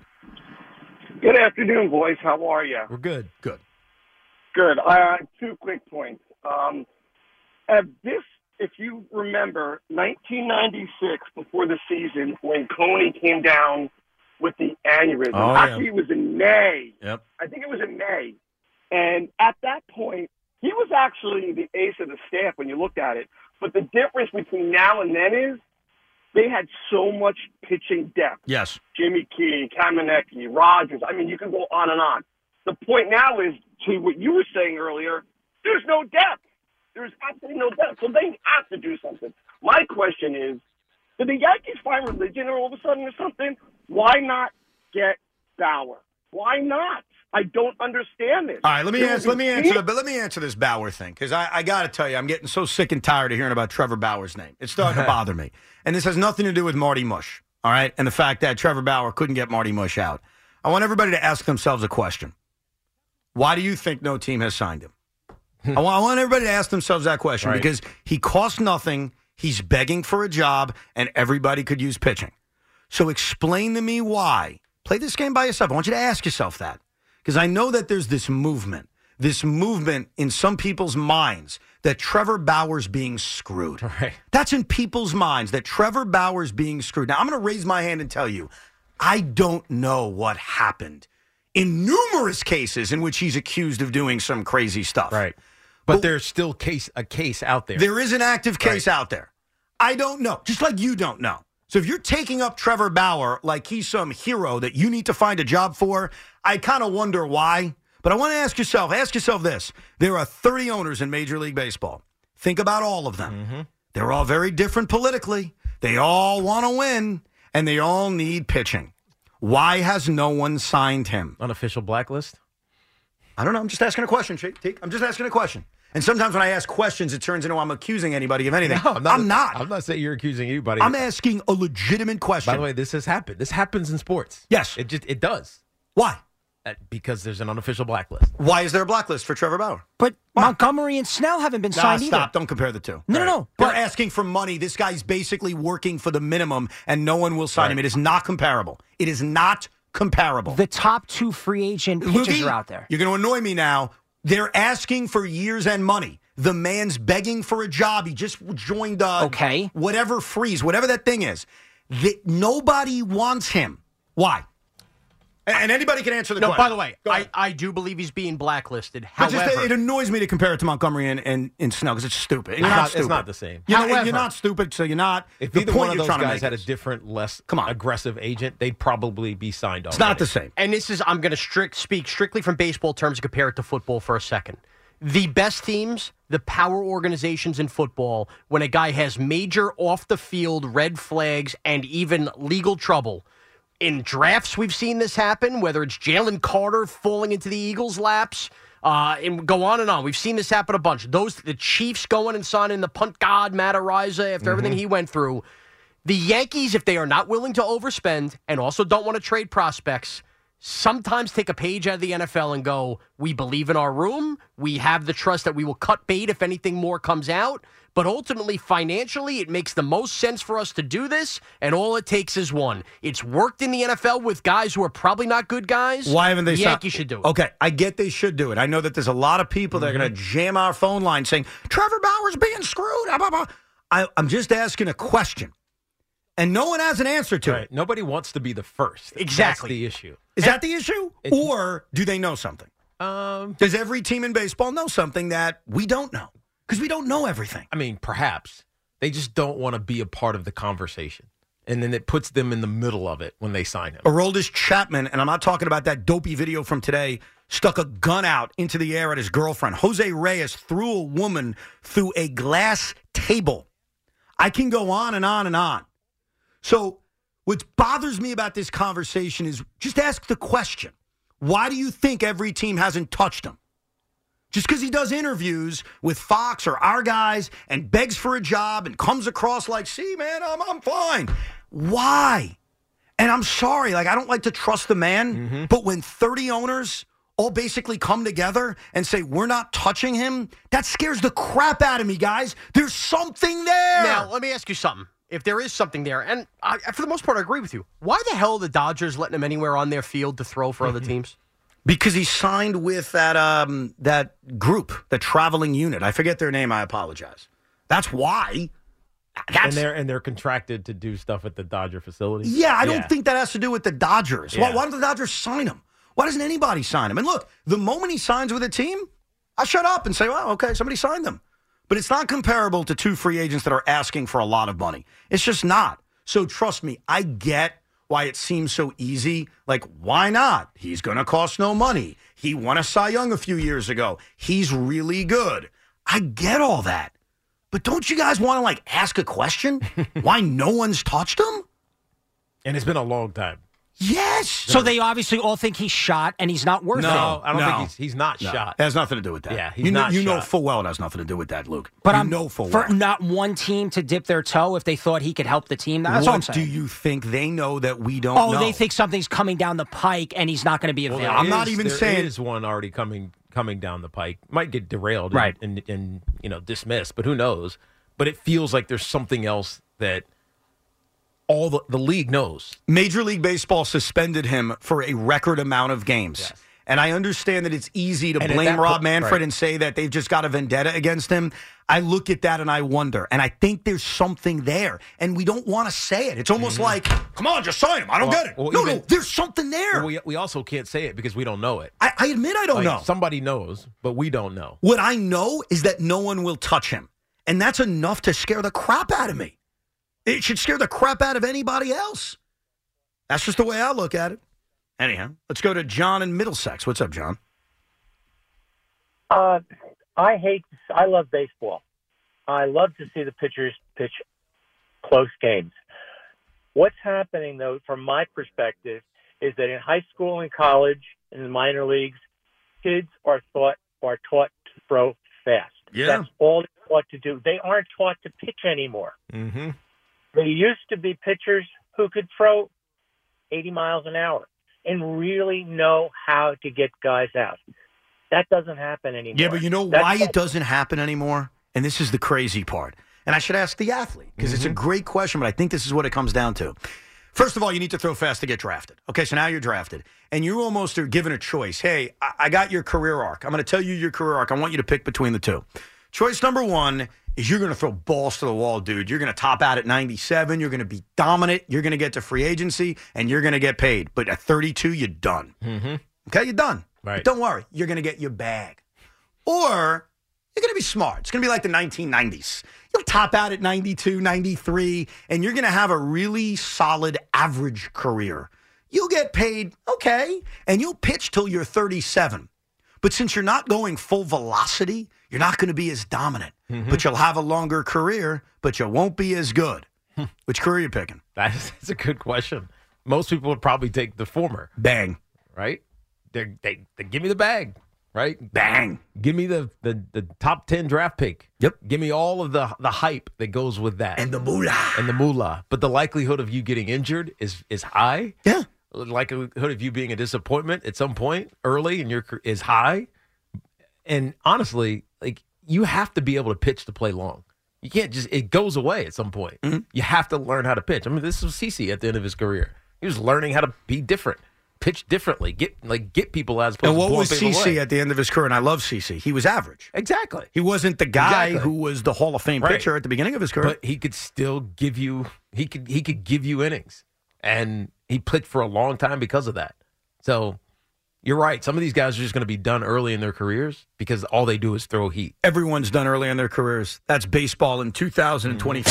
Good afternoon, boys. How are you? We're good. Good. Good. Uh, two quick points. Um, at this, if you remember, nineteen ninety-six, before the season, when Coney came down with the aneurysm. Oh, yeah. Actually, it was in May. Yep. I think it was in May. And at that point, he was actually the ace of the staff when you looked at it. But the difference between now and then is they had so much pitching depth. Yes. Jimmy Key, Kamenecki, Rogers. I mean, you can go on and on. The point now is, to what you were saying earlier, there's no depth. There's absolutely no depth. So they have to do something. My question is, did the Yankees find religion all of a sudden or something? Why not get Bauer? Why not? I don't understand this. All right, let me There answer. was Let me a- answer. The, but let me answer this Bauer thing because I, I got to tell you, I'm getting so sick and tired of hearing about Trevor Bauer's name. It's starting to bother me, and this has nothing to do with Marty Mush. All right, and the fact that Trevor Bauer couldn't get Marty Mush out. I want everybody to ask themselves a question: why do you think no team has signed him? I, want, I want everybody to ask themselves that question Right. because he costs nothing. He's begging for a job, and everybody could use pitching. So explain to me why. Play this game by yourself. I want you to ask yourself that. Because I know that there's this movement, this movement in some people's minds that Trevor Bauer's being screwed. Right. That's in people's minds, that Trevor Bauer's being screwed. Now, I'm going to raise my hand and tell you, I don't know what happened in numerous cases in which he's accused of doing some crazy stuff. Right. But there's still case a case out there. There is an active case Right. out there. I don't know, just like you don't know. So if you're taking up Trevor Bauer like he's some hero that you need to find a job for, I kind of wonder why. But I want to ask yourself, ask yourself this. There are thirty owners in Major League Baseball. Think about all of them. Mm-hmm. They're all very different politically. They all want to win, and they all need pitching. Why has no one signed him? Unofficial blacklist? I don't know. I'm just asking a question, Chick. Teak. I'm just asking a question. And sometimes when I ask questions, it turns into I'm accusing anybody of anything. No, I'm not. I'm not. I'm not saying you're accusing anybody. I'm asking a legitimate question. By the way, this has happened. This happens in sports. Yes. It just it does. Why? Uh, because there's an unofficial blacklist. Why is there a blacklist for Trevor Bauer? But Montgomery and Snell haven't been Nah, signed stop. either. Don't compare the two. No, no, no. They're But asking for money. This guy's basically working for the minimum, and no one will sign Right. him. It is not comparable. It is not comparable. the top two free agent pitchers Lukey, are out there. You're going to annoy me now. They're asking for years and money. The man's begging for a job. He just joined uh, Okay. whatever freeze, whatever that thing is. The, nobody wants him. Why? And, and anybody can answer the No, question. by the way, Go I, ahead. I do believe he's being blacklisted. But However, just, it annoys me to compare it to Montgomery and, and, and Snell because it's stupid. And You're It's not, not- it's stupid. not the same. You're, not, However- you're not stupid, so you're not. If the either point one of you're those trying to guys make had a is- different, less Come on. aggressive agent, they'd probably be signed It's already. not the same. and this is, I'm going to strict speak strictly from baseball terms and compare it to football for a second. The best teams, the power organizations in football, when a guy has major off the field red flags and even legal trouble. In drafts, we've seen this happen, whether it's Jalen Carter falling into the Eagles' laps, uh, and go on and on. We've seen this happen a bunch. Those the Chiefs going and signing the punt god Matt Araiza after everything he went through. The Yankees, if they are not willing to overspend and also don't want to trade prospects, sometimes take a page out of the N F L and go, we believe in our room. We have the trust that we will cut bait if anything more comes out. But ultimately, financially, it makes the most sense for us to do this, and all it takes is one. It's worked in the N F L with guys who are probably not good guys. Why haven't they The signed- Yankees should do it. Okay, I get they should do it. I know that there's a lot of people that are going to jam our phone line saying, Trevor Bauer's being screwed. Blah, blah, blah. I, I'm just asking a question, and no one has an answer to Right. it. Nobody wants to be the first. Exactly. That's the issue. Is that the issue? Or do they know something? Um, Does every team in baseball know something that we don't know? Because we don't know everything. I mean, perhaps. They just don't want to be a part of the conversation. And then it puts them in the middle of it when they sign him. Aroldis Chapman, and I'm not talking about that dopey video from today, stuck a gun out into the air at his girlfriend. Jose Reyes threw a woman through a glass table. I can go on and on and on. So what bothers me about this conversation is just ask the question. Why do you think every team hasn't touched him? Just because he does interviews with Fox or our guys and begs for a job and comes across like, see, man, I'm, I'm fine. Why? And I'm sorry, like, I don't like to trust the man, Mm-hmm. but when thirty owners all basically come together and say, we're not touching him, that scares the crap out of me, guys. There's something there. Now, let me ask you something. If there is something there, and I, for the most part, I agree with you. Why the hell are the Dodgers letting him anywhere on their field to throw for other teams? Because he signed with that um, that group, the traveling unit. I forget their name. I apologize. That's why. That's, and they're and they're contracted to do stuff at the Dodger facility. yeah, I don't think that has to do with the Dodgers. Why, Yeah. why don't the Dodgers sign him? Why doesn't anybody sign him? And look, the moment he signs with a team, I shut up and say, well, okay, somebody signed them. But it's not comparable to two free agents that are asking for a lot of money. It's just not. So trust me, I get why it seems so easy. Like, why not? He's going to cost no money. He won a Cy Young a few years ago. He's really good. I get all that. But don't you guys want to, like, ask a question? Why no one's touched him? And it's been a long time. Yes. So they obviously all think he's shot and he's not worth No, it. I don't No. think he's he's not No, shot. It has nothing to do with that. Yeah, he's you know, not You know shot. full well it has nothing to do with that, Luke. But you I'm know full for well. not one team to dip their toe if they thought he could help the team. That's what all I'm saying. do you think they know that we don't oh, know? they think something's coming down the pike and he's not going to be Well, available. there I'm not is- even there saying- is one already coming coming down the pike. Might get derailed and, Right. and, and you know dismissed, but who knows? But it feels like there's something else that all the, the league knows. Major League Baseball suspended him for a record amount of games. Yes. And I understand that it's easy to And at blame that Rob po- Manfred right. and say that they've just got a vendetta against him. I look at that and I wonder. And I think there's something there. And we don't want to say it. It's almost like, come on, just sign him. I don't Well- get it. well, no, even- no, there's something there. Well, we we also can't say it because we don't know it. I, I admit I don't Like, know. Somebody knows, but we don't know. What I know is that no one will touch him. And that's enough to scare the crap out of me. It should scare the crap out of anybody else. That's just the way I look at it. Anyhow, let's go to John in Middlesex. What's up, John? Uh, I hate. I love baseball. I love to see the pitchers pitch close games. What's happening, though, from my perspective, is that in high school and college, in the minor leagues, kids are thought are taught to throw fast. Yeah. That's all they're taught to do. They aren't taught to pitch anymore. Mm-hmm. They used to be pitchers who could throw eighty miles an hour and really know how to get guys out. That doesn't happen anymore. Yeah, but you know That's why it doesn't happen anymore? And this is the crazy part. And I should ask the athlete because it's a great question, but I think this is what it comes down to. First of all, you need to throw fast to get drafted. Okay, so now you're drafted. And you almost are given a choice. Hey, I, I got your career arc. I'm going to tell you your career arc. I want you to pick between the two. Choice number one is you're going to throw balls to the wall, dude. You're going to top out at ninety-seven. You're going to be dominant. You're going to get to free agency, and you're going to get paid. But at thirty-two, you're done. Mm-hmm. Okay, you're done. Right. But don't worry. You're going to get your bag. Or you're going to be smart. It's going to be like the nineteen nineties. You'll top out at ninety-two, ninety-three, and you're going to have a really solid average career. You'll get paid, okay, and you'll pitch till you're thirty-seven. But since you're not going full velocity, you're not going to be as dominant. Mm-hmm. But you'll have a longer career, but you won't be as good. Which career are you picking? That's, that's a good question. Most people would probably take the former. Bang. Right? They're, they they give me the bag, right? Bang. Give me the, the, the top ten draft pick. Yep. Give me all of the the hype that goes with that. And the moolah. And the moolah. But the likelihood of you getting injured is is high. Yeah. The likelihood of you being a disappointment at some point early in your career is high. And honestly, like you have to be able to pitch to play long. You can't just, it goes away at some point. Mm-hmm. You have to learn how to pitch. I mean, this was CeCe at the end of his career. He was learning how to be different, pitch differently, get like get people as opposed And what to was blowing people CeCe away. at the end of his career? And I love CeCe. He was average. Exactly. He wasn't the guy Exactly. who was the Hall of Fame Right. pitcher at the beginning of his career. But he could still give you he could he could give you innings. And he pitched for a long time because of that. So you're right. Some of these guys are just going to be done early in their careers because all they do is throw heat. Everyone's done early in their careers. That's baseball in two thousand twenty-four.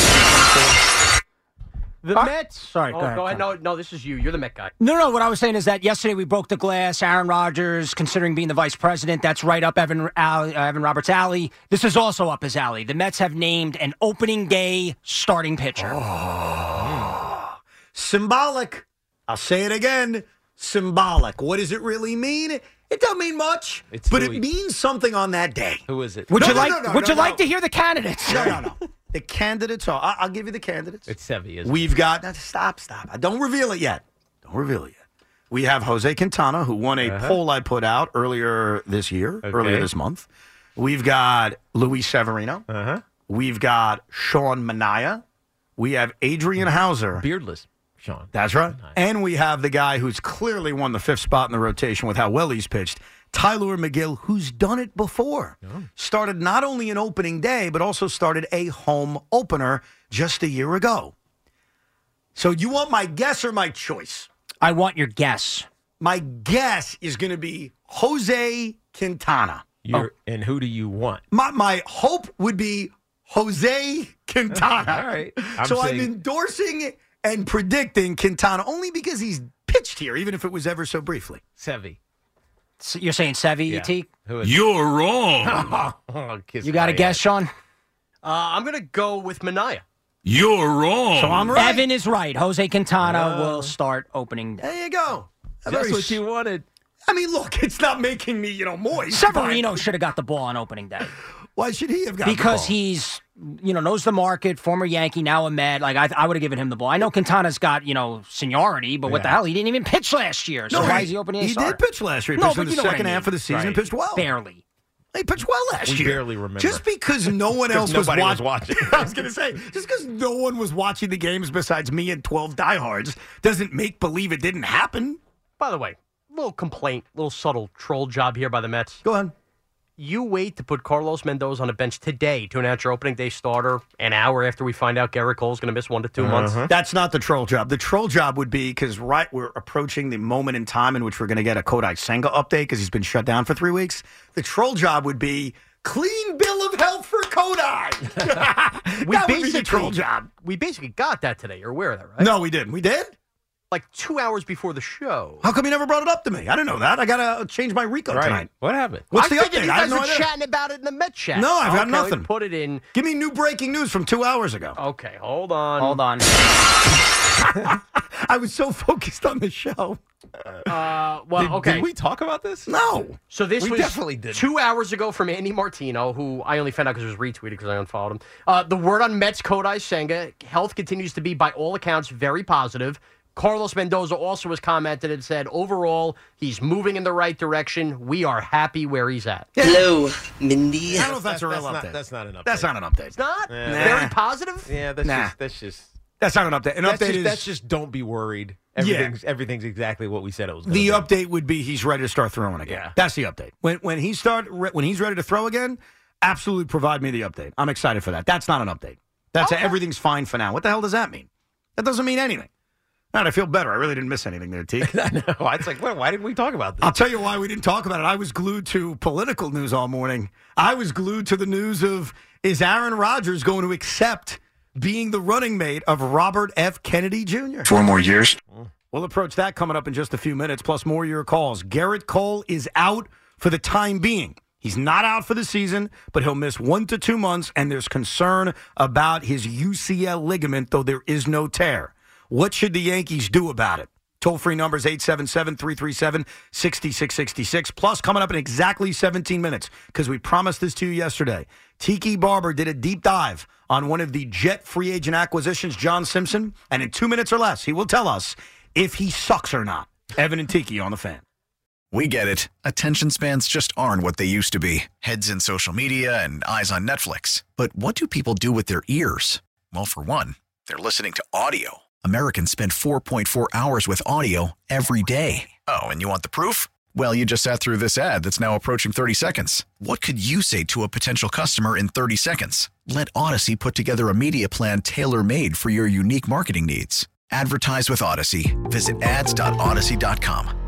The Uh, Mets. sorry, oh, go ahead, go ahead. No, no, this is you. You're the Met guy. No, no. What I was saying is that yesterday we broke the glass. Aaron Rodgers, considering being the vice president, that's right up Evan alley, uh, Evan Roberts' alley. This is also up his alley. The Mets have named an opening day starting pitcher. Oh. Symbolic. I'll say it again. Symbolic. What does it really mean? It don't mean much, It's but Louis. it means something on that day. Who is it? Would No, you no, like? no, no, would no, you like no. to hear the candidates? No, no, no. The candidates are. I- I'll give you the candidates. It's Sevy, isn't We've got. Now, stop, stop. I don't reveal it yet. Don't reveal it yet. We have Jose Quintana, who won a Uh-huh. poll I put out earlier this year, Okay. earlier this month. We've got Luis Severino. it? Uh-huh. We've got Sean Manaea. We have Adrian Hauser. Beardless, Sean. That's right. And we have the guy who's clearly won the fifth spot in the rotation with how well he's pitched, Tyler McGill, who's done it before. Started not only an opening day, but also started a home opener just a year ago. So you want my guess or my choice? I want your guess. my guess is going to be Jose Quintana. You're, oh. And who do you want? My my hope would be Jose Quintana. All right. I'm so saying... I'm endorsing and predicting Quintana only because he's pitched here, even if it was ever so briefly. Sevy. So you're saying Sevy, yeah. T? You're wrong. oh, you got a guess, Sean? Uh, I'm going to go with Minaya. You're wrong. So I'm right. Evan is right. Jose Quintana uh, will start opening day. There you go. That's Very what you wanted. I mean, look, it's not making me, you know, moist. Severino should have got the ball on opening day. Why should he have got the ball? Because he's, you know, knows the market, former Yankee, now a Met. Like, I, I would have given him the ball. I know Quintana's got, you know, seniority, but what yeah. the hell? He didn't even pitch last year. So no, why he, is he opening He start? did pitch last year. He no, pitched but in the you know second I mean. half of the season right. and pitched well. Barely. He pitched well last we year. We barely remember. Just because no one else was, watch- watch- was watching. I was going to say, just because no one was watching the games besides me and twelve diehards doesn't make believe it didn't happen. By the way, little complaint, little subtle troll job here by the Mets. Go ahead. You wait to put Carlos Mendoza on a bench today to announce your opening day starter an hour after we find out Garrett Cole's going to miss one to two uh-huh. months. That's not the troll job. The troll job would be because right we're approaching the moment in time in which we're going to get a Kodai Senga update because he's been shut down for three weeks. The troll job would be clean bill of health for Kodai. we that basically, would be the troll job. We basically got that today. You're aware of that, right? No, we didn't. We did? Like two hours before the show. How come you never brought it up to me? I didn't know that. I got to change my Rico right. tonight. What happened? What's I the figured update? You I guys no were idea. chatting about it in the Met chat. No, I've okay, got nothing. Put it in. Give me new breaking news from two hours ago. Okay, hold on. Hold on. I was so focused on the show. Uh, well, did, okay. Did we talk about this? No. So this we was definitely did. two hours ago from Andy Martino, who I only found out because it was retweeted because I unfollowed him. Uh, the word on Mets Kodai Senga, health continues to be, by all accounts, very positive. Carlos Mendoza also has commented and said, overall, he's moving in the right direction. We are happy where he's at. Hello, Mindy. I don't know if that's, that's a real that's update. Not, that's not an update. That's not an update. It's not? Nah. Very positive? Yeah, that's nah. just... That's just That's not an update. An that's update just, is that's just don't be worried. Everything's yeah. everything's exactly what we said it was. The be. update would be he's ready to start throwing again. Yeah. That's the update. When when he start when he's ready to throw again, absolutely provide me the update. I'm excited for that. That's not an update. That's okay. a, everything's fine for now. What the hell does that mean? That doesn't mean anything. All right, I feel better. I really didn't miss anything there, T. I know. It's like, why didn't we talk about this? I'll tell you why we didn't talk about it. I was glued to political news all morning. I was glued to the news of, is Aaron Rodgers going to accept being the running mate of Robert F. Kennedy Junior? Four more years. We'll approach that coming up in just a few minutes, plus more of your calls. Garrett Cole is out for the time being. He's not out for the season, but he'll miss one to two months, and there's concern about his U C L ligament, though there is no tear. What should the Yankees do about it? Toll-free number is eight seven seven, three three seven, six six six six. Plus, coming up in exactly seventeen minutes, because we promised this to you yesterday, Tiki Barber did a deep dive on one of the Jet free agent acquisitions, John Simpson, and in two minutes or less, he will tell us if he sucks or not. Evan and Tiki on the Fan. We get it. Attention spans just aren't what they used to be. Heads in social media and eyes on Netflix. But what do people do with their ears? Well, for one, they're listening to audio. Americans spend four point four hours with audio every day. Oh, and you want the proof? Well, you just sat through this ad that's now approaching thirty seconds. What could you say to a potential customer in thirty seconds? Let Odyssey put together a media plan tailor-made for your unique marketing needs. Advertise with Odyssey. Visit ads dot odyssey dot com.